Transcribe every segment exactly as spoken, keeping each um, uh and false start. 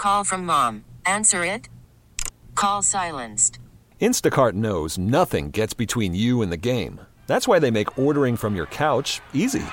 call from mom. Answer it. Call silenced. Instacart knows nothing gets between you and the game. That's why they make ordering from your couch easy.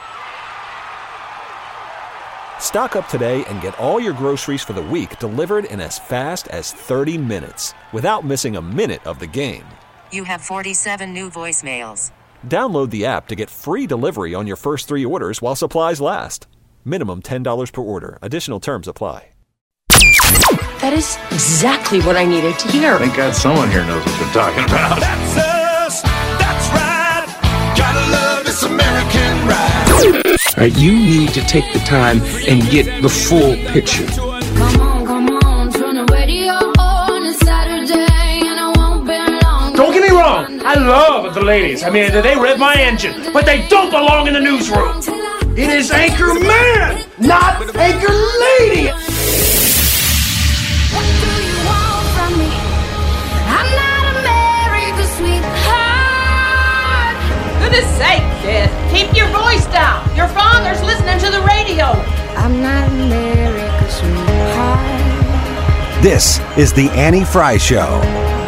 Stock up today and get all your groceries for the week delivered in as fast as thirty minutes without missing a minute of the game. You have forty-seven new voicemails. Download the app to get free delivery on your first three orders while supplies last. Minimum ten dollars per order. Additional terms apply. That is exactly what I needed to hear. Thank God someone here knows what they're talking about. That's us. That's right. Gotta love this American ride. All right, you need to take the time and get the full picture. Come on, come on, turn the radio on. It's Saturday and I won't be long. Don't get me wrong. I love the ladies. I mean, they rev my engine, but they don't belong in the newsroom. It is Anchor Man, not Anchor Lady. What do you want from me? I'm not America's sweetheart. Goodness sake, kid. Keep your voice down. Your father's listening to the radio. I'm not America's sweetheart. This is the Annie Fry Show.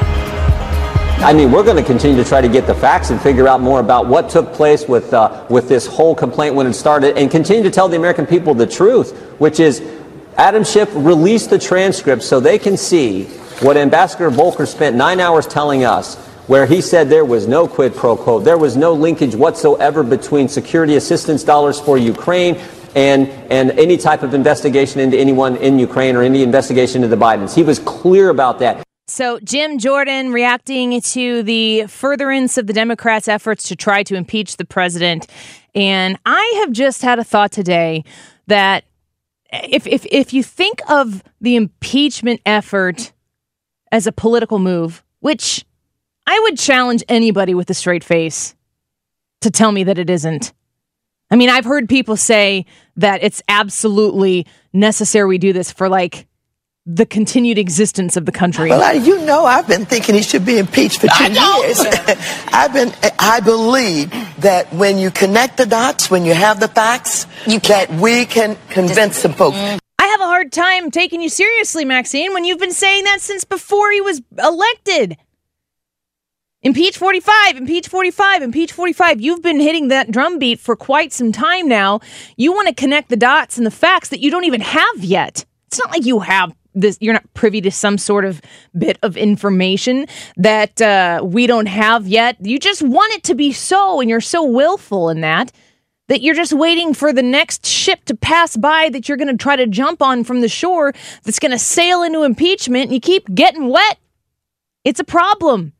I mean, we're going to continue to try to get the facts and figure out more about what took place with uh, with this whole complaint when it started, and continue to tell the American people the truth, which is Adam Schiff released the transcript so they can see what Ambassador Volker spent nine hours telling us, where he said there was no quid pro quo, there was no linkage whatsoever between security assistance dollars for Ukraine and and any type of investigation into anyone in Ukraine or any investigation into the Bidens. He was clear about that. So Jim Jordan reacting to the furtherance of the Democrats' efforts to try to impeach the president. And I have just had a thought today that if if if you think of the impeachment effort as a political move, which I would challenge anybody with a straight face to tell me that it isn't. I mean, I've heard people say that it's absolutely necessary we do this for, like, the continued existence of the country. Well, I, you know, I've been thinking he should be impeached for two years. I've been, I believe that when you connect the dots, when you have the facts, you that we can convince some folks. I have a hard time taking you seriously, Maxine, when you've been saying that since before he was elected. Impeach forty-five, impeach forty-five, impeach forty-five. You've been hitting that drumbeat for quite some time now. You want to connect the dots and the facts that you don't even have yet. It's not like you have this, you're not privy to some sort of bit of information that uh, we don't have yet. You just want it to be so, and you're so willful in that, that you're just waiting for the next ship to pass by that you're going to try to jump on from the shore that's going to sail into impeachment, and you keep getting wet. It's a problem.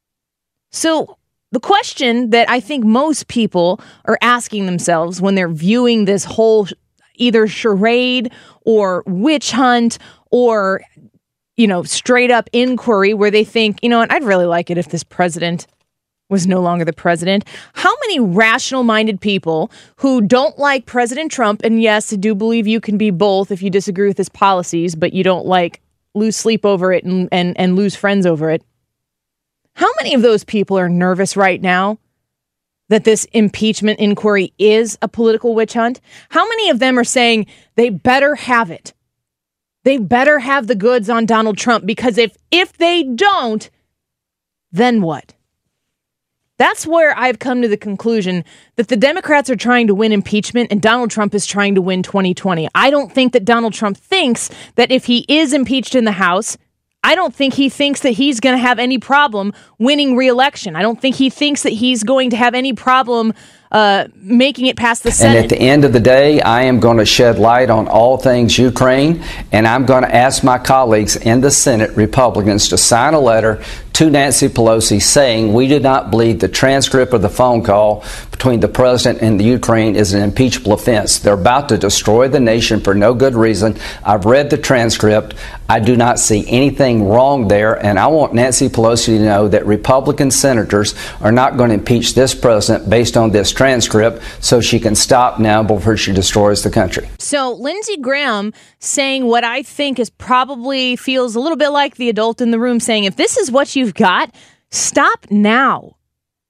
So the question that I think most people are asking themselves when they're viewing this whole either charade or witch hunt or, you know, straight up inquiry where they think, you know what, I'd really like it if this president was no longer the president. How many rational-minded people who don't like President Trump, and yes, I do believe you can be both if you disagree with his policies, but you don't, like, lose sleep over it and, and, and lose friends over it. How many of those people are nervous right now that this impeachment inquiry is a political witch hunt? How many of them are saying they better have it? They better have the goods on Donald Trump, because if if they don't, then what? That's where I've come to the conclusion that the Democrats are trying to win impeachment and Donald Trump is trying to win twenty twenty. I don't think that Donald Trump thinks that if he is impeached in the House, I don't think he thinks that he's going to have any problem winning re-election. I don't think he thinks that he's going to have any problem uh, making it past the Senate. And at the end of the day, I am going to shed light on all things Ukraine, and I'm going to ask my colleagues in the Senate, Republicans, to sign a letter to Nancy Pelosi saying we do not believe the transcript of the phone call between the president and the Ukraine is an impeachable offense. They're about to destroy the nation for no good reason. I've read the transcript. I do not see anything wrong there, and I want Nancy Pelosi to know that Republican senators are not going to impeach this president based on this transcript, so she can stop now before she destroys the country. So Lindsey Graham saying what I think is probably feels a little bit like the adult in the room saying, if this is what you've got, stop now.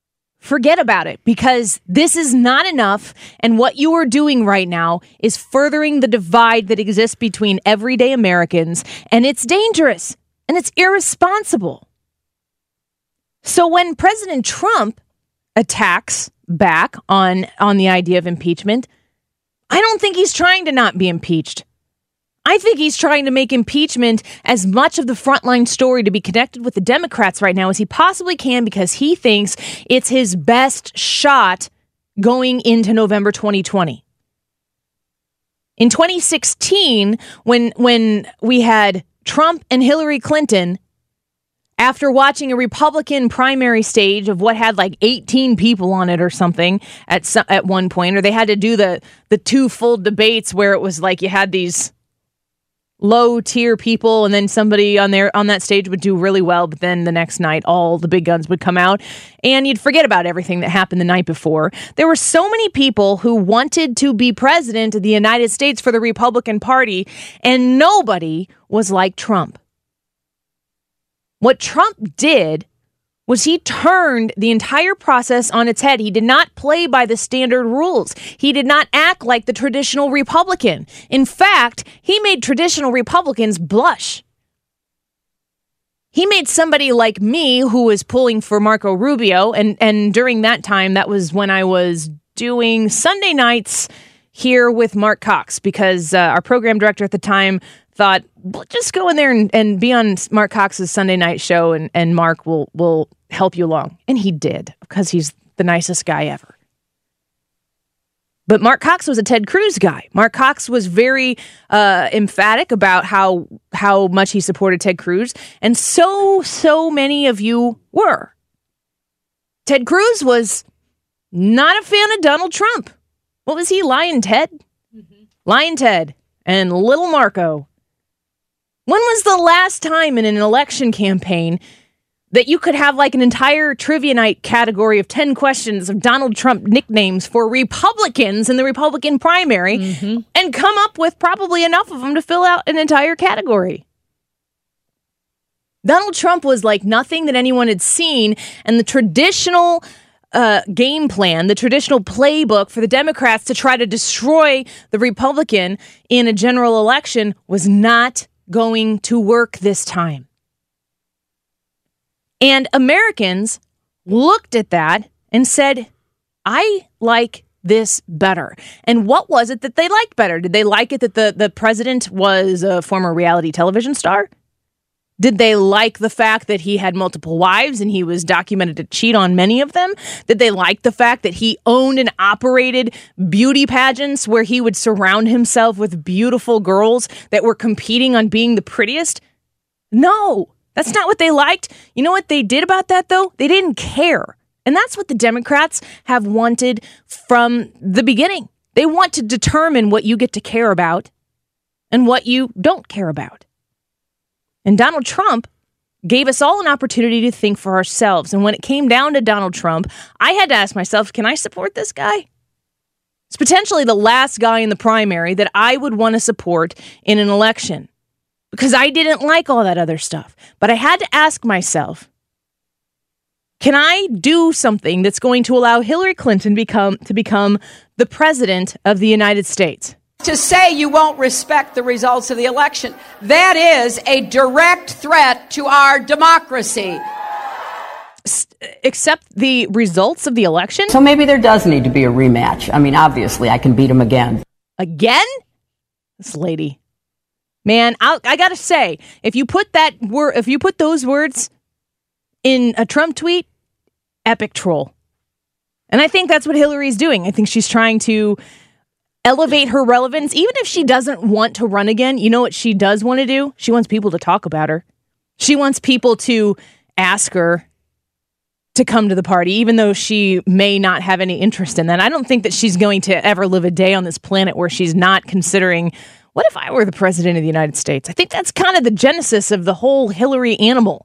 forget about it, because this is not enough. And what you are doing right now is furthering the divide that exists between everyday Americans. And it's dangerous and it's irresponsible. So when President Trump attacks back on, on the idea of impeachment, I don't think he's trying to not be impeached. I think he's trying to make impeachment as much of the frontline story to be connected with the Democrats right now as he possibly can, because he thinks it's his best shot going into November twenty twenty. In twenty sixteen, when when we had Trump and Hillary Clinton, after watching a Republican primary stage of what had like eighteen people on it or something at some, at one point, or they had to do the the two full debates where it was like you had these low tier people and then somebody on there on that stage would do really well, but then the next night all the big guns would come out and you'd forget about everything that happened the night before. There were so many people who wanted to be president of the United States for the Republican Party, and nobody was like Trump. What Trump did was he turned the entire process on its head. He did not play by the standard rules. He did not act like the traditional Republican. In fact, he made traditional Republicans blush. He made somebody like me, who was pulling for Marco Rubio, and, and during that time, that was when I was doing Sunday nights here with Mark Cox, because uh, our program director at the time thought, well, just go in there and, and be on Mark Cox's Sunday night show, and, and Mark will will help you along. And he did, because he's the nicest guy ever. But Mark Cox was a Ted Cruz guy. Mark Cox was very uh, emphatic about how how much he supported Ted Cruz, and so, so many of you were. Ted Cruz was not a fan of Donald Trump. What was he, Lion Ted? Mm-hmm. Lion Ted and Little Marco. When was the last time in an election campaign that you could have like an entire trivia night category of ten questions of Donald Trump nicknames for Republicans in the Republican primary, mm-hmm. and come up with probably enough of them to fill out an entire category? Donald Trump was like nothing that anyone had seen, and the traditional uh, game plan, the traditional playbook for the Democrats to try to destroy the Republican in a general election was not going to work this time. And Americans looked at that and said, I like this better. And what was it that they liked better? Did they like it that the, the president was a former reality television star? Did they like the fact that he had multiple wives and he was documented to cheat on many of them? Did they like the fact that he owned and operated beauty pageants where he would surround himself with beautiful girls that were competing on being the prettiest? No. That's not what they liked. You know what they did about that, though? They didn't care. And that's what the Democrats have wanted from the beginning. They want to determine what you get to care about and what you don't care about. And Donald Trump gave us all an opportunity to think for ourselves. And when it came down to Donald Trump, I had to ask myself, can I support this guy? It's potentially the last guy in the primary that I would want to support in an election, because I didn't like all that other stuff. But I had to ask myself, can I do something that's going to allow Hillary Clinton become to become the president of the United States? To say you won't respect the results of the election, that is a direct threat to our democracy. S- accept the results of the election? So maybe there does need to be a rematch. I mean, obviously, I can beat him again. Again? This lady. Man, I'll, I gotta say, if you put that word, if you put those words in a Trump tweet, epic troll. And I think that's what Hillary's doing. I think she's trying to elevate her relevance, even if she doesn't want to run again. You know what she does want to do? She wants people to talk about her. She wants people to ask her to come to the party, even though she may not have any interest in that. I don't think that she's going to ever live a day on this planet where she's not considering, what if I were the president of the United States? I think that's kind of the genesis of the whole Hillary animal.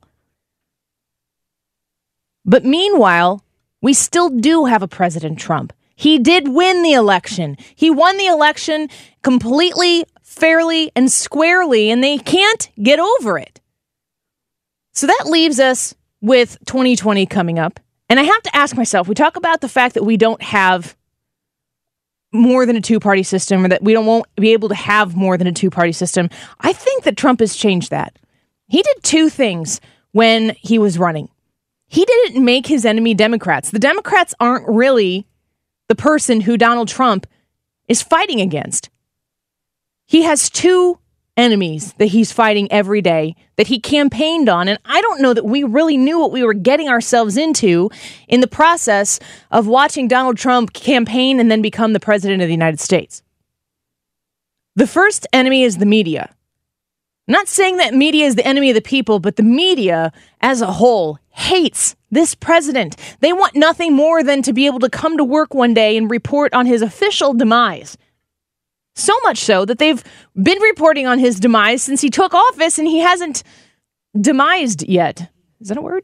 But meanwhile, we still do have a President Trump. He did win the election. He won the election completely, fairly, and squarely, and they can't get over it. So that leaves us with twenty twenty coming up, And I have to ask myself, we talk about the fact that we don't have more than a two-party system, or that we don't won't be able to have more than a two-party system. I think that Trump has changed that. He did two things when he was running. He didn't make his enemy Democrats. The Democrats aren't really the person who Donald Trump is fighting against. He has two enemies that he's fighting every day that he campaigned on, and I don't know that we really knew what we were getting ourselves into in the process of watching Donald Trump campaign and then become the president of the United States. The first enemy is the media. I'm not saying that media is the enemy of the people, but the media as a whole hates this president. They want nothing more than to be able to come to work one day and report on his official demise. So much so that they've been reporting on his demise since he took office, and he hasn't demised yet. Is that a word?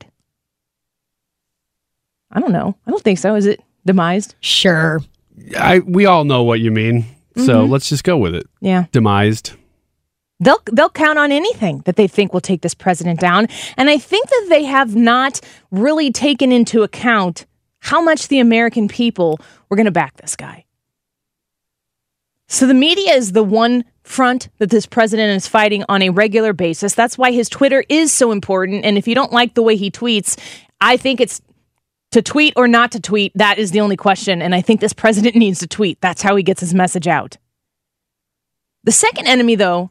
I don't know. I don't think so. Is it demised? Sure. I we all know what you mean. So Mhm. let's just go with it. Yeah. Demised. They'll they'll count on anything that they think will take this president down. And I think that they have not really taken into account how much the American people were going to back this guy. So the media is the one front that this president is fighting on a regular basis. That's why his Twitter is so important. And if you don't like the way he tweets, I think it's to tweet or not to tweet. That is the only question. And I think this president needs to tweet. That's how he gets his message out. The second enemy, though,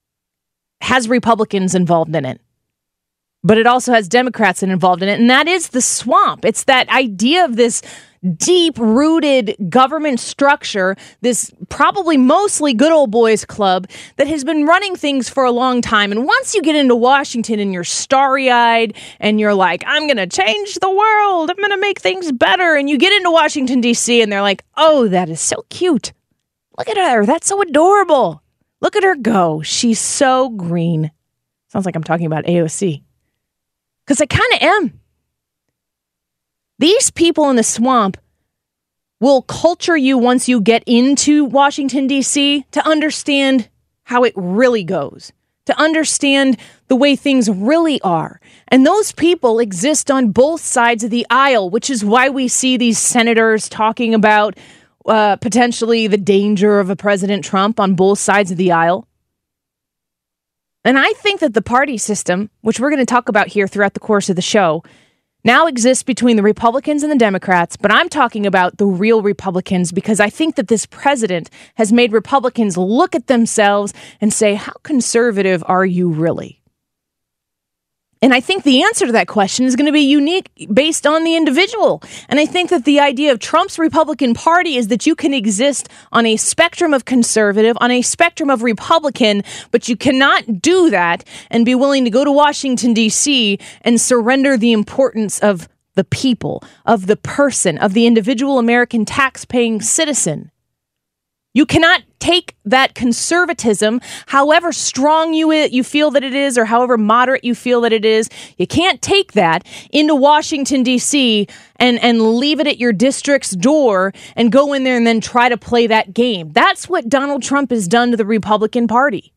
has Republicans involved in it. But it also has Democrats involved in it. And that is the swamp. It's that idea of this deep-rooted government structure, this probably mostly good old boys club that has been running things for a long time. And once you get into Washington and you're starry-eyed and you're like, I'm going to change the world, I'm going to make things better. And you get into Washington, D C, and they're like, oh, that is so cute. Look at her. That's so adorable. Look at her go. She's so green. Sounds like I'm talking about A O C. Because I kind of am. These people in the swamp will culture you once you get into Washington, D C, to understand how it really goes, to understand the way things really are. And those people exist on both sides of the aisle, which is why we see these senators talking about uh, potentially the danger of a President Trump on both sides of the aisle. And I think that the party system, which we're going to talk about here throughout the course of the show, now exists between the Republicans and the Democrats, but I'm talking about the real Republicans because I think that this president has made Republicans look at themselves and say, how conservative are you really? And I think the answer to that question is going to be unique based on the individual. And I think that the idea of Trump's Republican Party is that you can exist on a spectrum of conservative, on a spectrum of Republican, but you cannot do that and be willing to go to Washington, D C and surrender the importance of the people, of the person, of the individual American tax-paying citizen. You cannot take that conservatism, however strong you you feel that it is, or however moderate you feel that it is, you can't take that into Washington, D C and, and leave it at your district's door and go in there and then try to play that game. That's what Donald Trump has done to the Republican Party.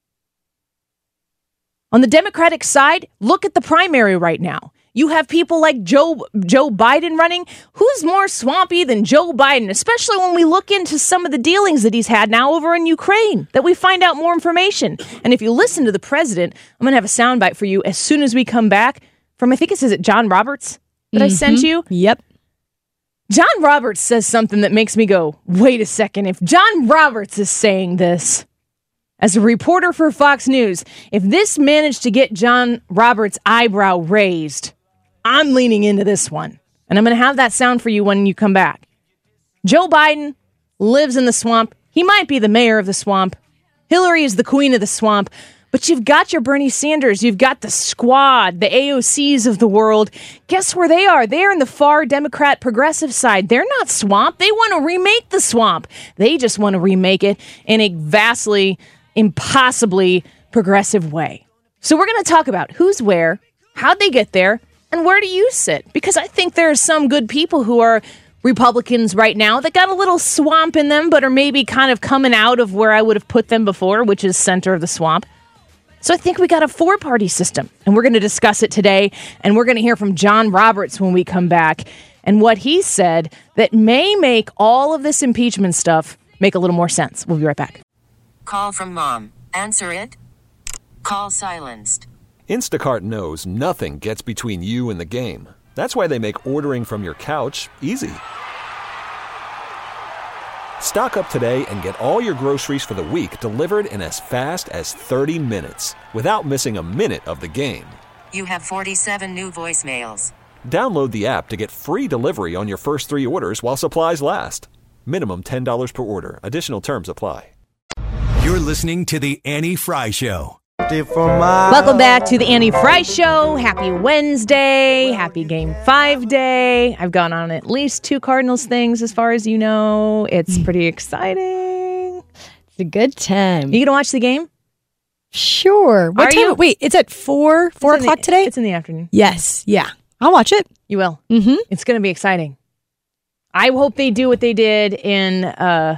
On the Democratic side, look at the primary right now. You have people like Joe Joe Biden running. Who's more swampy than Joe Biden, especially when we look into some of the dealings that he's had now over in Ukraine, that we find out more information. And if you listen to the president, I'm going to have a soundbite for you as soon as we come back from, I think it says it, John Roberts that mm-hmm. I sent you. Yep. John Roberts says something that makes me go, wait a second. If John Roberts is saying this, as a reporter for Fox News, if this managed to get John Roberts' eyebrow raised, I'm leaning into this one. And I'm going to have that sound for you when you come back. Joe Biden lives in the swamp. He might be the mayor of the swamp. Hillary is the queen of the swamp. But you've got your Bernie Sanders. You've got the squad, the A O Cs of the world. Guess where they are? They're in the far Democrat progressive side. They're not swamp. They want to remake the swamp. They just want to remake it in a vastly, impossibly progressive way. So we're going to talk about who's where, how'd they get there, and where do you sit? Because I think there are some good people who are Republicans right now that got a little swamp in them, but are maybe kind of coming out of where I would have put them before, which is center of the swamp. So I think we got a four-party system, and we're going to discuss it today, and we're going to hear from John Roberts when we come back, and what he said that may make all of this impeachment stuff make a little more sense. We'll be right back. Call from mom. Answer it. Call silenced. Instacart knows nothing gets between you and the game. That's why they make ordering from your couch easy. Stock up today and get all your groceries for the week delivered in as fast as thirty minutes without missing a minute of the game. You have forty-seven new voicemails. Download the app to get free delivery on your first three orders while supplies last. Minimum ten dollars per order. Additional terms apply. You're listening to The Annie Fry Show. Welcome back to the Annie Fry Show. Happy Wednesday. Happy Game five day. I've gone on at least two Cardinals things as far as you know. It's pretty exciting. It's a good time. You going to watch the game? Sure. What Are time? you? Wait, it's at four, four It's in o'clock the- today? It's in the afternoon. Yes. Yeah. I'll watch it. You will. Mm-hmm. It's going to be exciting. I hope they do what they did in, uh,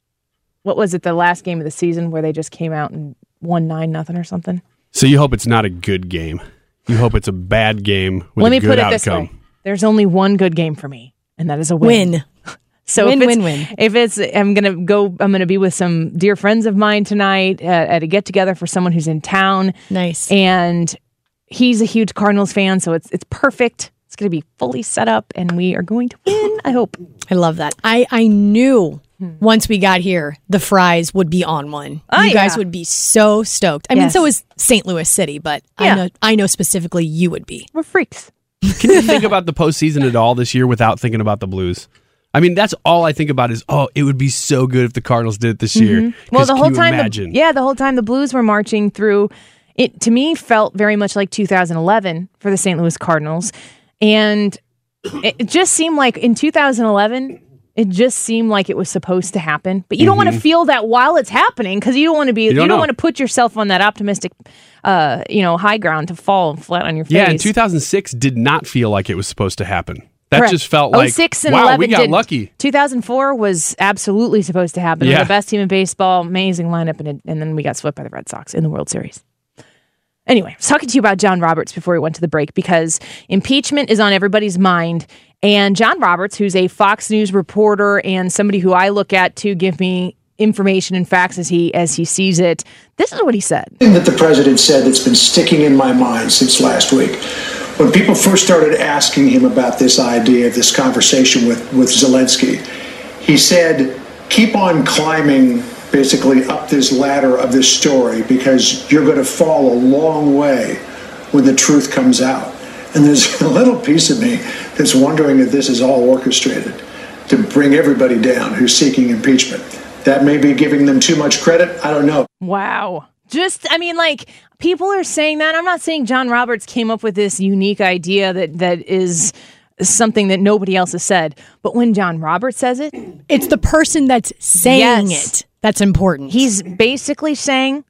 what was it, the last game of the season where they just came out and won nine nothing or something. So you hope it's not a good game. You hope it's a bad game with Let a me good put it outcome. this way. There's only one good game for me, and that is a win. Win. So win, if it's, win, win. If it's, I'm going to go, I'm going to be with some dear friends of mine tonight at, at a get together for someone who's in town. Nice. And he's a huge Cardinals fan, so it's it's perfect. It's going to be fully set up, and we are going to win, I hope. I love that. I, I knew once we got here, the Fries would be on one. Oh, you guys yeah. would be so stoked. I mean, Yes. so is Saint Louis City, but Yeah. I know I know specifically you would be. We're freaks. Can you think about the postseason at all this year without thinking about the Blues? I mean, that's all I think about is, oh, it would be so good if the Cardinals did it this year. Mhm. Well, 'Cause the can whole you time, the, imagine? yeah, the whole time the Blues were marching through, it to me felt very much like two thousand eleven for the Saint Louis Cardinals, and it, it just seemed like in two thousand eleven, it just seemed like it was supposed to happen. But you don't want to Mhm. feel that while it's happening because you don't want to be, you don't don't, know. want to put yourself on that optimistic, uh, you know, high ground to fall flat on your face. Yeah, and two thousand six did not feel like it was supposed to happen. That Correct. just felt like, oh six and wow, eleven we got didn't. lucky. two thousand four was absolutely supposed to happen. We're Yeah. the best team in baseball, amazing lineup, and, it, and then we got swept by the Red Sox in the World Series. Anyway, I was talking to you about John Roberts before we went to the break because impeachment is on everybody's mind. And John Roberts, who's a Fox News reporter and somebody who I look at to give me information and facts as he as he sees it, this is what he said. thing that the president said that's been sticking in my mind since last week. When people first started asking him about this idea of this conversation with, with Zelensky, he said, keep on climbing basically up this ladder of this story because you're going to fall a long way when the truth comes out. And there's a little piece of me that's wondering if this is all orchestrated to bring everybody down who's seeking impeachment. That may be giving them too much credit. I don't know. Wow. Just, I mean, like, people are saying that. I'm not saying John Roberts came up with this unique idea that that is something that nobody else has said. But when John Roberts says it, It's the person that's saying Yes. it that's important. he's basically saying,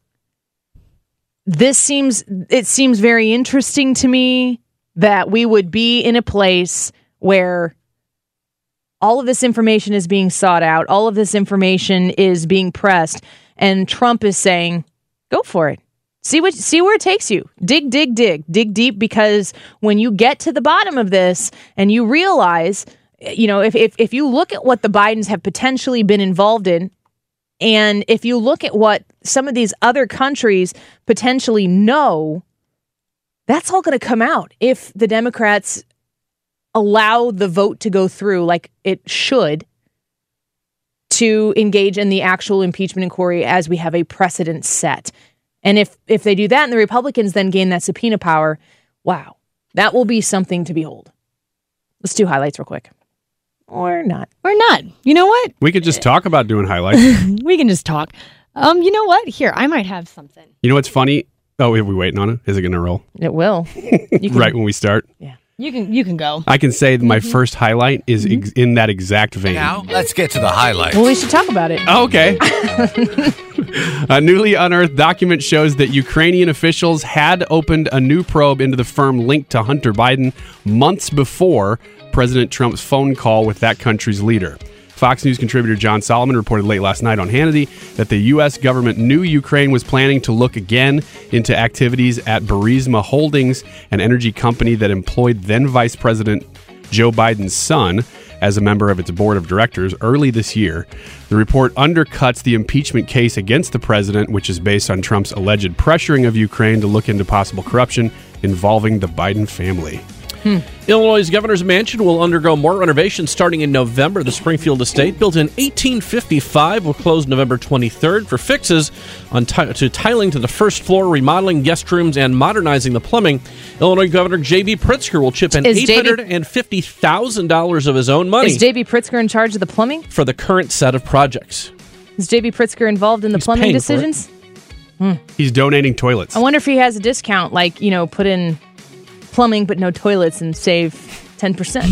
this seems, it seems very interesting to me that we would be in a place where all of this information is being sought out, all of this information is being pressed, and Trump is saying, go for it. See what see where it takes you. Dig, dig, dig. Dig deep, because when you get to the bottom of this and you realize, you know, if if, if you look at what the Bidens have potentially been involved in, and if you look at what some of these other countries potentially know, that's all going to come out if the Democrats allow the vote to go through like it should to engage in the actual impeachment inquiry as we have a precedent set. And if if they do that and the Republicans then gain that subpoena power, wow, that will be something to behold. Let's do highlights real quick. Or not. Or not. You know what? We could just talk about doing highlights. We can just talk. Um, you know what? Here, I might have something. You know what's funny? Oh, are we waiting on it? Is it going to roll? It will. You can, Right when we start? Yeah. You can you can go. I can say that my first highlight is ex- in that exact vein. Now, let's get to the highlights. Well, we should talk about it. Oh, okay. A newly unearthed document shows that Ukrainian officials had opened a new probe into the firm linked to Hunter Biden months before President Trump's phone call with that country's leader. Fox News contributor John Solomon reported late last night on Hannity that the U S government knew Ukraine was planning to look again into activities at Burisma Holdings, an energy company that employed then Vice President Joe Biden's son as a member of its board of directors early this year. The report undercuts the impeachment case against the president, which is based on Trump's alleged pressuring of Ukraine to look into possible corruption involving the Biden family. Hmm. Illinois' governor's mansion will undergo more renovations starting in November. The Springfield estate, built in eighteen fifty-five, will close November twenty-third for fixes on t- to tiling to the first floor, remodeling guest rooms, and modernizing the plumbing. Illinois Governor J B. Pritzker will chip in eight hundred fifty thousand dollars of his own money. Is J B. Pritzker in charge of the plumbing? For the current set of projects. Is J B. Pritzker involved in the He's plumbing paying for it. decisions? Hmm. He's donating toilets. I wonder if he has a discount, like, you know, put in plumbing but no toilets and save ten percent.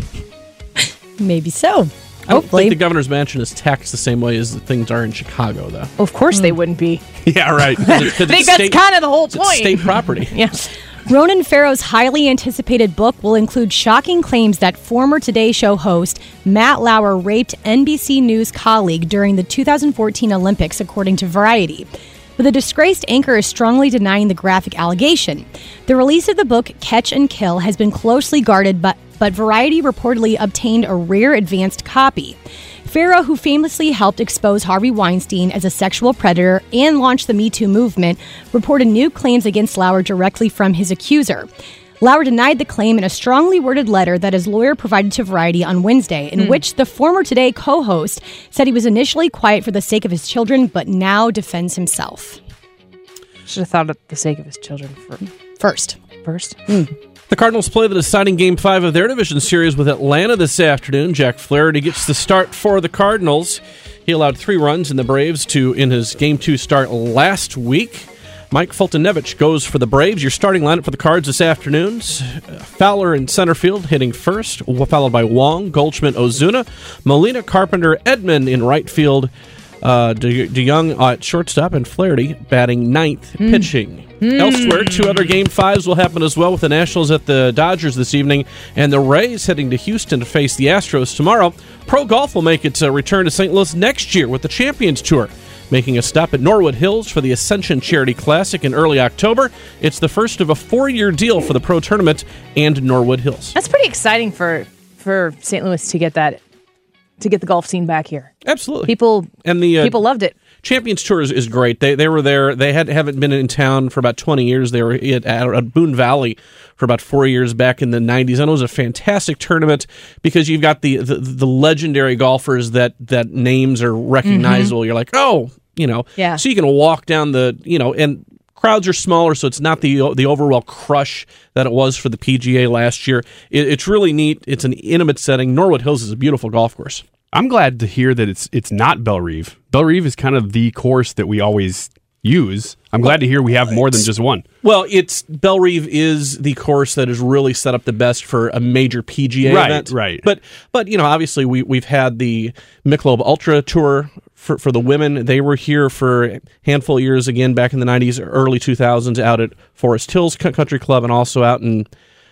Maybe so. I don't Hopefully. think the governor's mansion is taxed the same way as things are in Chicago, though. Of course they wouldn't be. Yeah, right. I think that's kind of the whole It's point. state property. Yeah. Ronan Farrow's highly anticipated book will include shocking claims that former Today Show host Matt Lauer raped N B C News colleague during the two thousand fourteen Olympics, according to Variety. But the disgraced anchor is strongly denying the graphic allegation. The release of the book, Catch and Kill, has been closely guarded, but, but Variety reportedly obtained a rare advanced copy. Farrow, who famously helped expose Harvey Weinstein as a sexual predator and launched the Me Too movement, reported new claims against Lauer directly from his accuser. Lauer denied the claim in a strongly worded letter that his lawyer provided to Variety on Wednesday, in Mm. which the former Today co-host said he was initially quiet for the sake of his children, but now defends himself. Should have thought of the sake of his children for First. first. The Cardinals play the deciding Game five of their division series with Atlanta this afternoon. Jack Flaherty gets the start for the Cardinals. He allowed three runs in the Braves to in his Game two start last week. Mike Fultonevich goes for the Braves. Your starting lineup for the Cards this afternoon: Fowler in center field, hitting first, followed by Wong, Goldschmidt, Ozuna, Molina, Carpenter, Edman in right field, uh, De- DeYoung at shortstop, and Flaherty batting ninth, Mm. pitching. Mm. Elsewhere, two other Game fives will happen as well, with the Nationals at the Dodgers this evening and the Rays heading to Houston to face the Astros tomorrow. Pro Golf will make its uh, return to Saint Louis next year with the Champions Tour, making a stop at Norwood Hills for the Ascension Charity Classic in early October. It's the first of a four-year deal for the Pro Tournament and Norwood Hills. That's pretty exciting for for Saint Louis to get that to get the golf scene back here. Absolutely. People and the uh, people loved it. Champions Tour is, is great. They they were there. They had haven't been in town for about twenty years. They were at, at Boone Valley for about four years back in the nineties, and it was a fantastic tournament because you've got the the, the legendary golfers that that names are recognizable. Mm-hmm. You're like, oh, you know, yeah. So you can walk down the, you know, and crowds are smaller, so it's not the the overall crush that it was for the P G A last year. It, it's really neat. It's an intimate setting. Norwood Hills is a beautiful golf course. I'm glad to hear that it's it's not Bellerive. Bellerive is kind of the course that we always use. I'm glad to hear we have more than just one. Well, it's Bellerive is the course that is really set up the best for a major P G A right, event. Right, But but you know, obviously we we've had the Michelob Ultra Tour for for the women. They were here for a handful of years again back in the nineties, early two thousands, out at Forest Hills Country Club, and also out in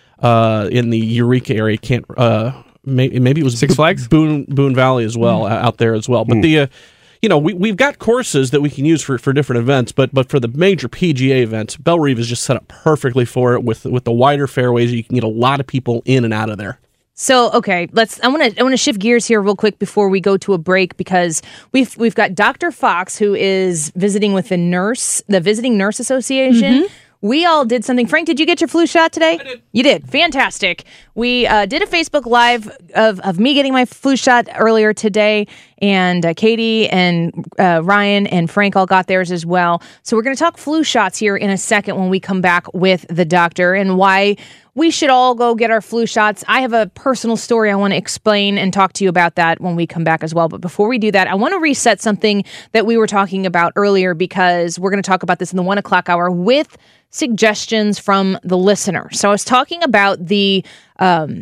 uh, in the Eureka area. Can't uh, maybe, maybe it was Six Flags, Boone Boone Valley as well, mm. out there as well. But mm. the uh, you know, we, we've got courses that we can use for, for different events, but but for the major P G A events, Bellerive is just set up perfectly for it with with the wider fairways. You can get a lot of people in and out of there. So, okay, let's. I want to. I want to shift gears here real quick before we go to a break, because we've we've got Doctor Fox, who is visiting with the nurse, the Visiting Nurse Association. Mm-hmm. We all did something. Frank, did you get your flu shot today? I did. You did. Fantastic. We uh, did a Facebook Live of, of me getting my flu shot earlier today, and uh, Katie and uh, Ryan and Frank all got theirs as well. So we're going to talk flu shots here in a second when we come back with the doctor and why we should all go get our flu shots. I have a personal story I want to explain and talk to you about that when we come back as well. But before we do that, I want to reset something that we were talking about earlier, because we're going to talk about this in the one o'clock hour with suggestions from the listener. So I was talking about the um,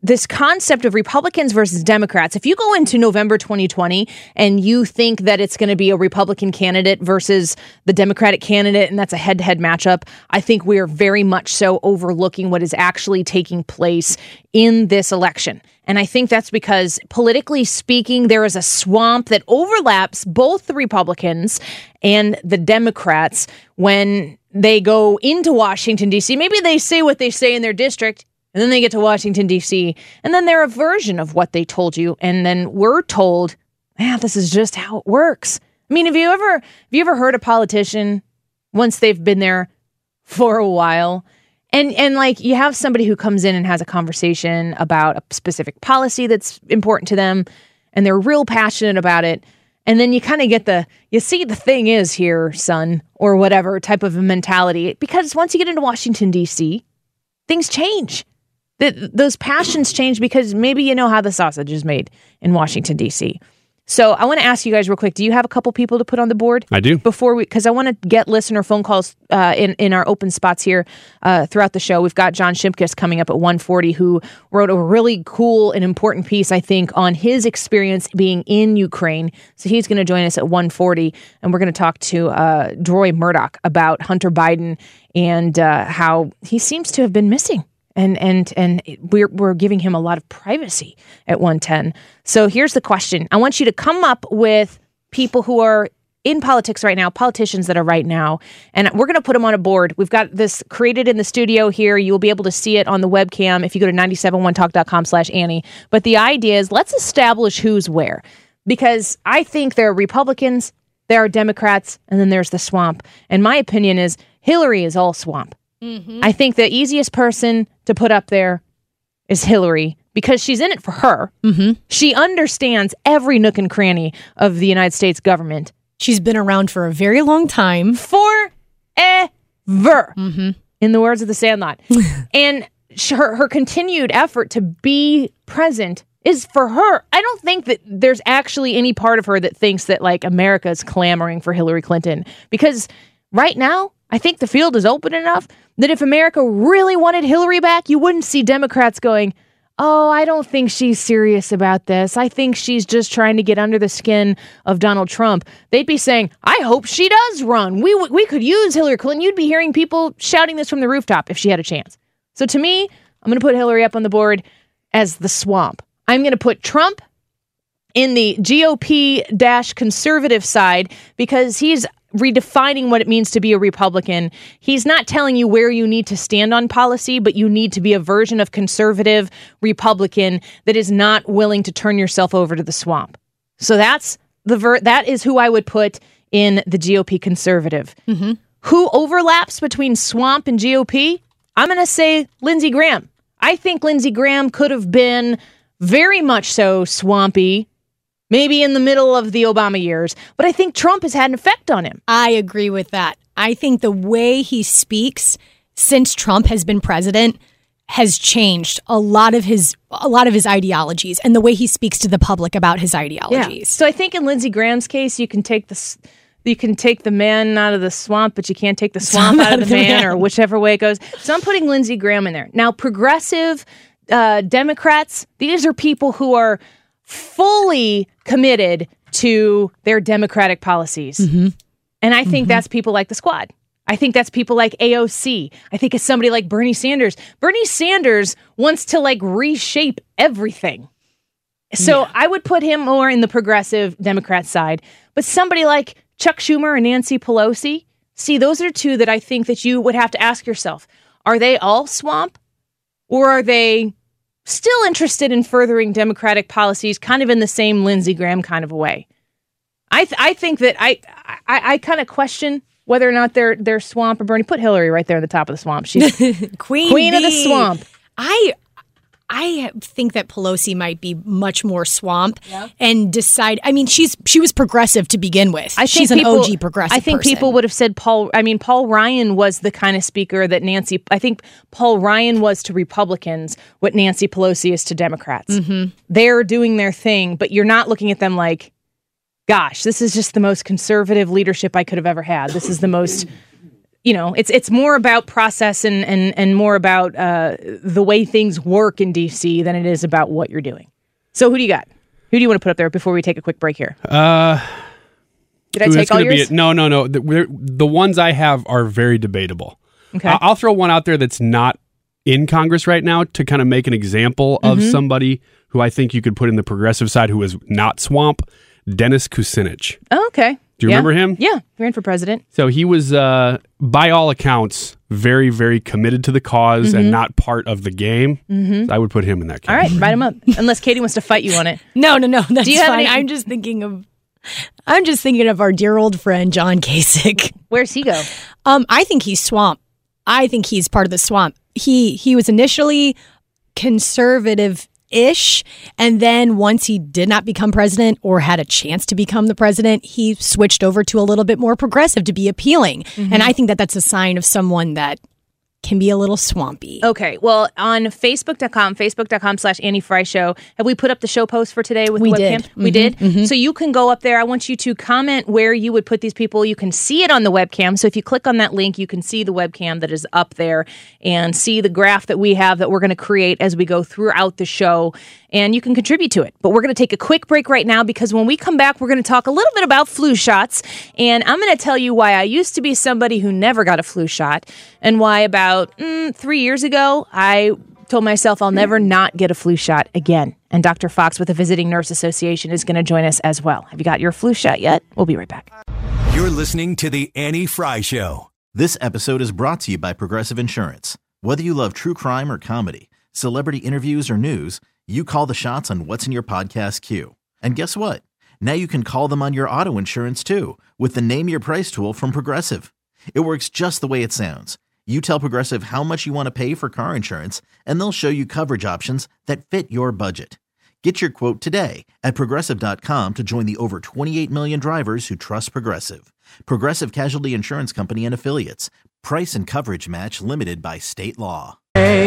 this concept of Republicans versus Democrats, if you go into November twenty twenty and you think that it's going to be a Republican candidate versus the Democratic candidate, and that's a head-to-head matchup, I think we are very much so overlooking what is actually taking place in this election. And I think that's because, politically speaking, there is a swamp that overlaps both the Republicans and the Democrats when they go into Washington, D C. Maybe they say what they say in their district, and then they get to Washington, D C, and then they're a version of what they told you, and then we're told, man, this is just how it works. I mean, have you ever have you ever heard a politician, once they've been there for a while, and and like you have somebody who comes in and has a conversation about a specific policy that's important to them, and they're real passionate about it, and then you kind of get the, you see, the thing is here, son, or whatever type of a mentality, because once you get into Washington, D C, things change. The, those passions change because maybe you know how the sausage is made in Washington, D C. So I want to ask you guys real quick, do you have a couple people to put on the board? I do. Before we, because I want to get listener phone calls uh, in, in our open spots here uh, throughout the show. We've got John Shimkus coming up at one forty, who wrote a really cool and important piece, I think, on his experience being in Ukraine. So he's going to join us at one forty, and we're going to talk to uh, Droy Murdoch about Hunter Biden and uh, how he seems to have been missing. And and and we're we're giving him a lot of privacy at one ten. So here's the question. I want you to come up with people who are in politics right now, politicians that are right now, and we're going to put them on a board. We've got this created in the studio here. You'll be able to see it on the webcam if you go to nine seven one talk dot com slash Annie. But the idea is, let's establish who's where, because I think there are Republicans, there are Democrats, and then there's the swamp. And my opinion is Hillary is all swamp. Mm-hmm. I think the easiest person to put up there is Hillary, because she's in it for her. Mm-hmm. She understands every nook and cranny of the United States government. She's been around for a very long time. Forever. Mm-hmm. In the words of the Sandlot. And her, her continued effort to be present is for her. I don't think that there's actually any part of her that thinks that, like, America is clamoring for Hillary Clinton. Because right now, I think the field is open enough that if America really wanted Hillary back, you wouldn't see Democrats going, oh, I don't think she's serious about this. I think she's just trying to get under the skin of Donald Trump. They'd be saying, I hope she does run. We w- we could use Hillary Clinton. You'd be hearing people shouting this from the rooftop if she had a chance. So to me, I'm going to put Hillary up on the board as the swamp. I'm going to put Trump in the G O P-conservative side because he's redefining what it means to be a Republican. He's not telling you where you need to stand on policy, but you need to be a version of conservative Republican that is not willing to turn yourself over to the swamp. So that's the ver- that is who I would put in the G O P conservative. Mm-hmm. Who overlaps between swamp and G O P? I'm going to say Lindsey Graham. I think Lindsey Graham could have been very much so swampy, maybe in the middle of the Obama years, but I think Trump has had an effect on him. I agree with that. I think the way he speaks since Trump has been president has changed a lot of his a lot of his ideologies and the way he speaks to the public about his ideologies. Yeah. So I think in Lindsey Graham's case, you can take the you can take the man out of the swamp, but you can't take the swamp out of the man, or whichever way it goes. So I'm putting Lindsey Graham in there. Now, progressive uh, Democrats, these are people who are fully committed to their democratic policies. Mm-hmm. And I think mm-hmm. that's people like the Squad. I think that's people like A O C. I think it's somebody like Bernie Sanders. Bernie Sanders wants to like reshape everything. So yeah. I would put him more in the progressive Democrat side. But somebody like Chuck Schumer and Nancy Pelosi, see, those are two that I think that you would have to ask yourself, are they all swamp? Or are they still interested in furthering Democratic policies kind of in the same Lindsey Graham kind of a way? I th- I think that I I, I kind of question whether or not they're they're swamp or Bernie. Put Hillary right there at the top of the swamp. She's queen, queen of the bee. swamp. I I think that Pelosi might be much more swamp yeah. and decide. I mean, she's she was progressive to begin with. I she's people, an O G progressive. I think person. people would have said Paul. I mean, Paul Ryan was the kind of speaker that Nancy. I think Paul Ryan was to Republicans what Nancy Pelosi is to Democrats. Mm-hmm. They're doing their thing, but you're not looking at them like, gosh, this is just the most conservative leadership I could have ever had. This is the most you know, it's it's more about process and and and more about uh, the way things work in D C than it is about what you're doing. So who do you got? Who do you want to put up there before we take a quick break here? Uh, Did I ooh, take all yours? Be a, no, no, no. The, we're, the ones I have are very debatable. Okay. I'll, I'll throw one out there that's not in Congress right now to kind of make an example of Mhm. somebody who I think you could put in the progressive side who is not swamp, Dennis Kucinich. Oh, okay. Do you Yeah. remember him? Yeah, he ran for president. So he was, uh, by all accounts, very, very committed to the because Mhm. and not part of the game. Mhm. So I would put him in that All category. right, write him up. Unless Katie wants to fight you on it. No, no, no. That's Do you have fine. any- I'm just thinking of. I'm just thinking of our dear old friend John Kasich. Where's he go? Um, I think he's swamp. I think he's part of the swamp. He he was initially conservative-ish, and then once he did not become president or had a chance to become the president, he switched over to a little bit more progressive to be appealing. Mhm. And I think that that's a sign of someone that can be a little swampy. Okay, well, on Facebook dot com, Facebook dot com slash Annie Fry Show, have we put up the show post for today with We the webcam? did. We Mhm, did? mhm. So you can go up there. I want you to comment where you would put these people. You can see it on the webcam. So if you click on that link, you can see the webcam that is up there and see the graph that we have that we're going to create as we go throughout the show. And you can contribute to it. But we're going to take a quick break right now because when we come back, we're going to talk a little bit about flu shots. And I'm going to tell you why I used to be somebody who never got a flu shot and why about mm, three years ago, I told myself I'll never not get a flu shot again. And Doctor Fox with the Visiting Nurse Association is going to join us as well. Have you got your flu shot yet? We'll be right back. You're listening to The Annie Fry Show. This episode is brought to you by Progressive Insurance. Whether you love true crime or comedy, celebrity interviews or news, you call the shots on what's in your podcast queue. And guess what? Now you can call them on your auto insurance too with the Name Your Price tool from Progressive. It works just the way it sounds. You tell Progressive how much you want to pay for car insurance, and they'll show you coverage options that fit your budget. Get your quote today at Progressive dot com to join the over twenty-eight million drivers who trust Progressive. Progressive Casualty Insurance Company and Affiliates. Price and coverage match limited by state law.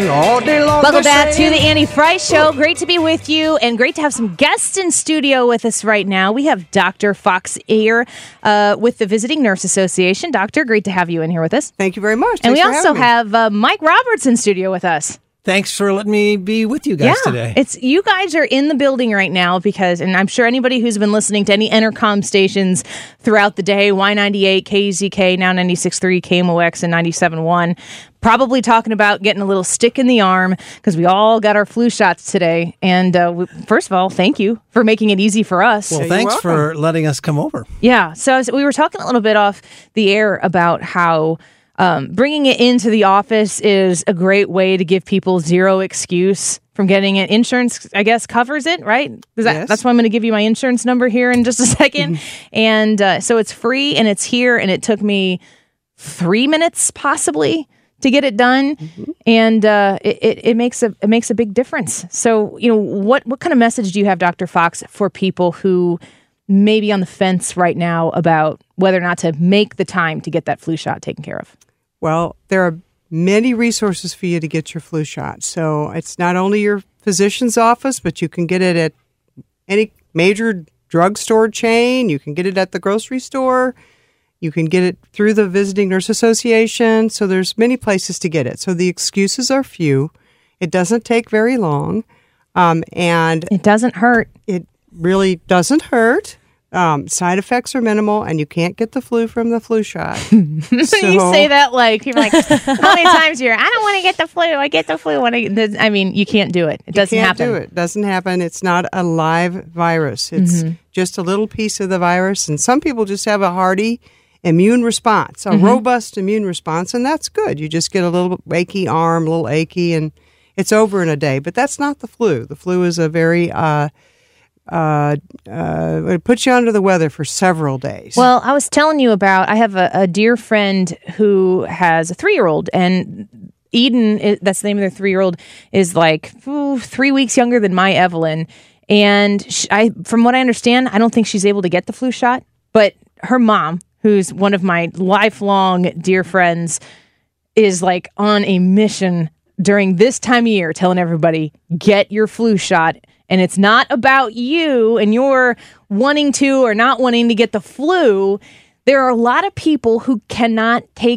Welcome back to the Annie Fry Show. Great to be with you and great to have some guests in studio with us right now. We have Doctor Fox here uh, with the Visiting Nurse Association. Doctor, great to have you in here with us. Thank you very much. And Thanks we for also having me. have uh, Mike Roberts in studio with us. Thanks for letting me be with you guys yeah, today. It's you guys are in the building right now because, and I'm sure anybody who's been listening to any Entercom stations throughout the day, Y ninety-eight, K Z K, now ninety-six point three, K M O X, and ninety-seven point one, probably talking about getting a little stick in the arm because we all got our flu shots today. And uh, we, first of all, thank you for making it easy for us. Well, thanks for letting us come over. Yeah. So as we were talking a little bit off the air about how um, bringing it into the office is a great way to give people zero excuse from getting it. Insurance, I guess, covers it, right? That, Yes. That's why I'm going to give you my insurance number here in just a second. And uh, so it's free and it's here. And it took me three minutes possibly to get it done. And uh, it, it, it makes a it makes a big difference. So, you know, what, what kind of message do you have, Doctor Fox, for people who may be on the fence right now about whether or not to make the time to get that flu shot taken care of? Well, there are many resources for you to get your flu shot. So it's not only your physician's office, but you can get it at any major drugstore chain. You can get it at the grocery store. You can get it through the Visiting Nurse Association. So there's many places to get it. So the excuses are few. It doesn't take very long. Um, and it doesn't hurt. It really doesn't hurt. Um, side effects are minimal, and you can't get the flu from the flu shot. So you say that like people are like, how many times you're, I don't want to get the flu. I get the flu when I. the- I mean, you can't do it. It doesn't you can't happen. do it. Doesn't happen. It's not a live virus. It's Mhm. just a little piece of the virus, and some people just have a hardy immune response, a Mhm. robust immune response, and that's good. You just get a little achy arm, a little achy, and it's over in a day. But that's not the flu. The flu is a very uh, uh, uh, it puts you under the weather for several days. Well, I was telling you about, I have a, a dear friend who has a three-year-old, and Eden, i- that's the name of their three-year-old, is like ooh, three weeks younger than my Evelyn. And sh I, from what I understand, I don't think she's able to get the flu shot, but her mom, who's one of my lifelong dear friends, is like on a mission during this time of year telling everybody, get your flu shot. And it's not about you and your wanting to or not wanting to get the flu. There are a lot of people who cannot take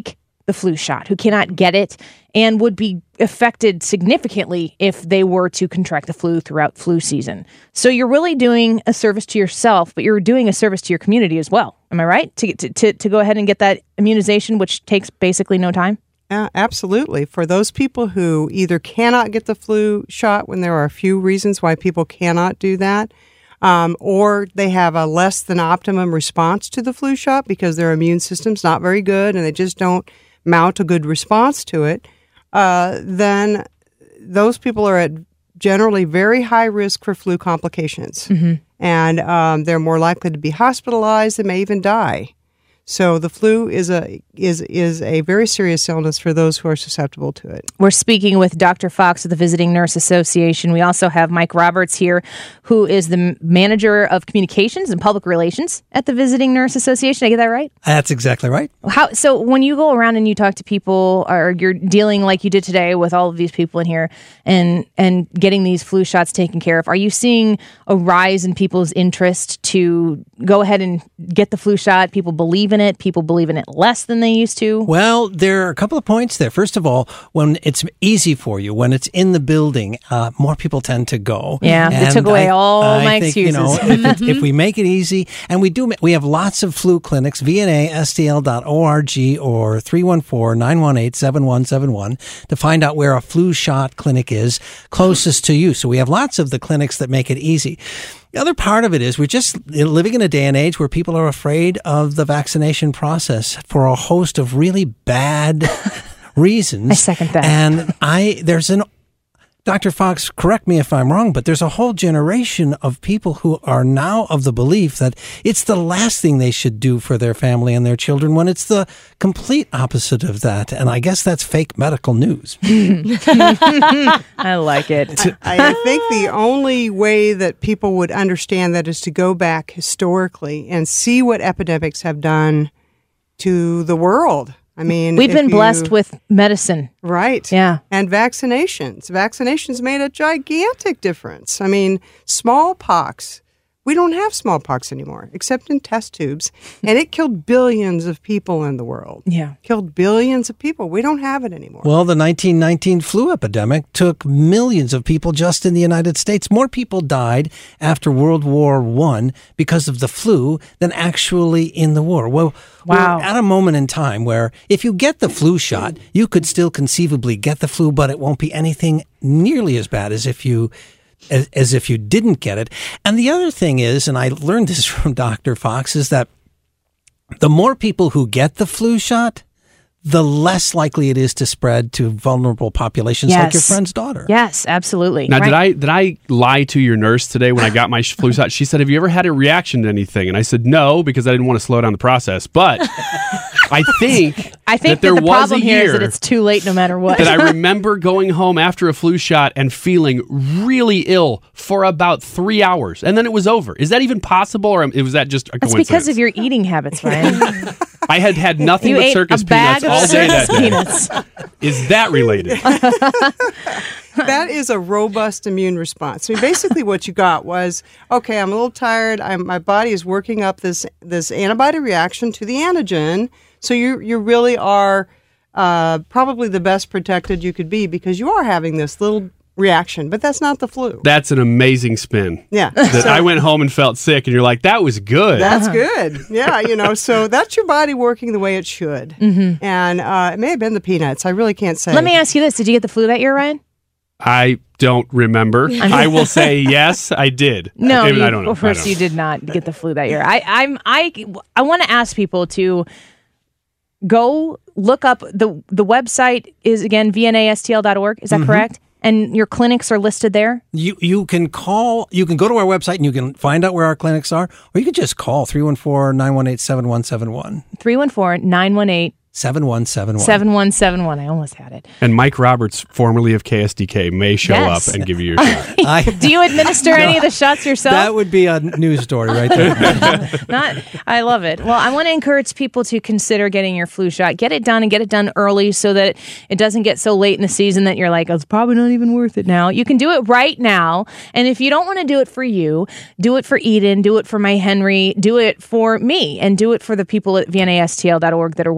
the flu shot, who cannot get it, and would be affected significantly if they were to contract the flu throughout flu season. So you're really doing a service to yourself, but you're doing a service to your community as well. Am I right? To to to, to go ahead and get that immunization, which takes basically no time? Uh, absolutely. For those people who either cannot get the flu shot, when there are a few reasons why people cannot do that, um, or they have a less than optimum response to the flu shot because their immune system's not very good and they just don't mount a good response to it, uh, then those people are at generally very high risk for flu complications. Mm-hmm. And um, they're more likely to be hospitalized. They may even die. So the flu is a is is a very serious illness for those who are susceptible to it. We're speaking with Doctor Fox of the Visiting Nurse Association. We also have Mike Roberts here, who is the manager of communications and public relations at the Visiting Nurse Association. Did I get that right? That's exactly right. How so? When you go around and you talk to people, or you're dealing like you did today with all of these people in here, and and getting these flu shots taken care of, are you seeing a rise in people's interest to go ahead and get the flu shot? People believe in it. People believe in it less than they used to. Well, there are a couple of points there. First of all, when it's easy for you, when it's in the building, uh, more people tend to go. Yeah, and they took away I, all I my think, excuses. You know, if, it, if we make it easy, and we do, we have lots of flu clinics, V N A S T L dot org or three one four, nine one eight, seven one seven one to find out where a flu shot clinic is closest to you. So we have lots of the clinics that make it easy. The other part of it is we're just living in a day and age where people are afraid of the vaccination process for a host of really bad reasons. I second that. And I, there's an, Doctor Fox, correct me if I'm wrong, but there's a whole generation of people who are now of the belief that it's the last thing they should do for their family and their children when it's the complete opposite of that. And I guess that's fake medical news. I like it. I, I think the only way that people would understand that is to go back historically and see what epidemics have done to the world. I mean, we've been you, blessed with medicine. Right. Yeah. And vaccinations. Vaccinations made a gigantic difference. I mean, smallpox. We don't have smallpox anymore, except in test tubes. And it killed billions of people in the world. Yeah. Killed billions of people. We don't have it anymore. Well, the nineteen nineteen flu epidemic took millions of people just in the United States. More people died after World War One because of the flu than actually in the war. Well, wow. We're at a moment in time where if you get the flu shot, you could still conceivably get the flu, but it won't be anything nearly as bad as if you As, as if you didn't get it. And the other thing is, and I learned this from Doctor Fox, is that the more people who get the flu shot, the less likely it is to spread to vulnerable populations yes. like your friend's daughter. Yes, absolutely. Now, right. did I did I lie to your nurse today when I got my flu shot? She said, "Have you ever had a reaction to anything?" And I said, "No," because I didn't want to slow down the process. But I think I think that there that the was problem a here year is that it's too late no matter what. that I remember going home after a flu shot and feeling really ill for about three hours, and then it was over. Is that even possible, or was that just a That's coincidence? because of your eating habits, Ryan. I had had nothing you but ate circus a bag peanuts of all day that circus day. peanuts. Is that related? That is a robust immune response. I mean, basically what you got was, okay, I'm a little tired. I'm, my body is working up this this antibody reaction to the antigen. So you you really are uh, probably the best protected you could be because you are having this little reaction, but that's not the flu. That's an amazing spin. Yeah. That So- I went home and felt sick, and you're like, that was good. That's good. Yeah, you know, so that's your body working the way it should. Mm-hmm. And uh, it may have been the peanuts. I really can't say. Let me ask you this. Did you get the flu that year, Ryan? I don't remember. I will say yes, I did. No, Even you, I don't know. of course I don't you did not get the flu that year. I, I'm, I, I want to ask people to go look up the the website is again V N A S T L dot org. Is that Mhm. correct? And your clinics are listed there? You you can call, you can go to our website and you can find out where our clinics are, or you can just call three one four, nine one eight, seven one seven one. three one four, nine one eight, seven one seven one. seven one seven one. I almost had it. And Mike Roberts, formerly of K S D K, may show Yes. up and give you your shot. I, Do you administer any of the shots yourself? that would be a news story right there. Not, I love it. Well, I want to encourage people to consider getting your flu shot. Get it done and get it done early so that it doesn't get so late in the season that you're like, oh, it's probably not even worth it now. You can do it right now. And if you don't want to do it for you, do it for Eden, do it for my Henry, do it for me, and do it for the people at V N A S T L dot org that are working hard to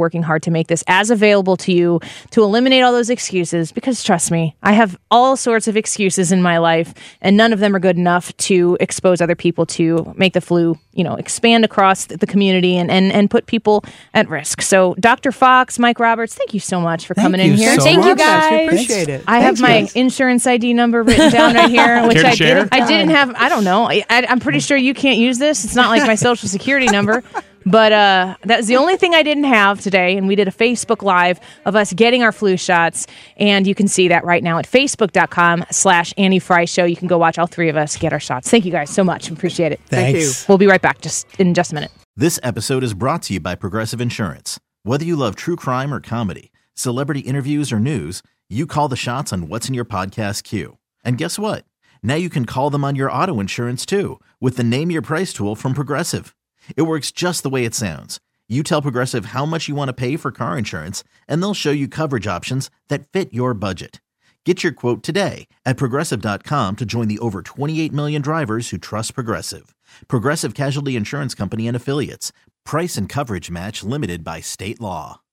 to make this as available to you to eliminate all those excuses, because trust me, I have all sorts of excuses in my life, and none of them are good enough to expose other people to make the flu, you know, expand across the community and, and, and put people at risk. So Doctor Fox, Mike Roberts, thank you so much for Thank coming you in here. so Thank you much. guys. We appreciate it. I have Thanks, my guys. insurance I D number written down right here, which Care to I share? didn't, I didn't have. I don't know. I, I, I'm pretty sure you can't use this. It's not like my social security number. But uh, that was the only thing I didn't have today, and we did a Facebook Live of us getting our flu shots, and you can see that right now at facebook.com slash Annie Fry Show. You can go watch all three of us get our shots. Thank you guys so much. Appreciate it. Thanks. Thank you. We'll be right back just in just a minute. This episode is brought to you by Progressive Insurance. Whether you love true crime or comedy, celebrity interviews or news, you call the shots on what's in your podcast queue. And guess what? Now you can call them on your auto insurance too with the Name Your Price tool from Progressive. It works just the way it sounds. You tell Progressive how much you want to pay for car insurance, and they'll show you coverage options that fit your budget. Get your quote today at Progressive dot com to join the over twenty-eight million drivers who trust Progressive. Progressive Casualty Insurance Company and Affiliates. Price and coverage match limited by state law.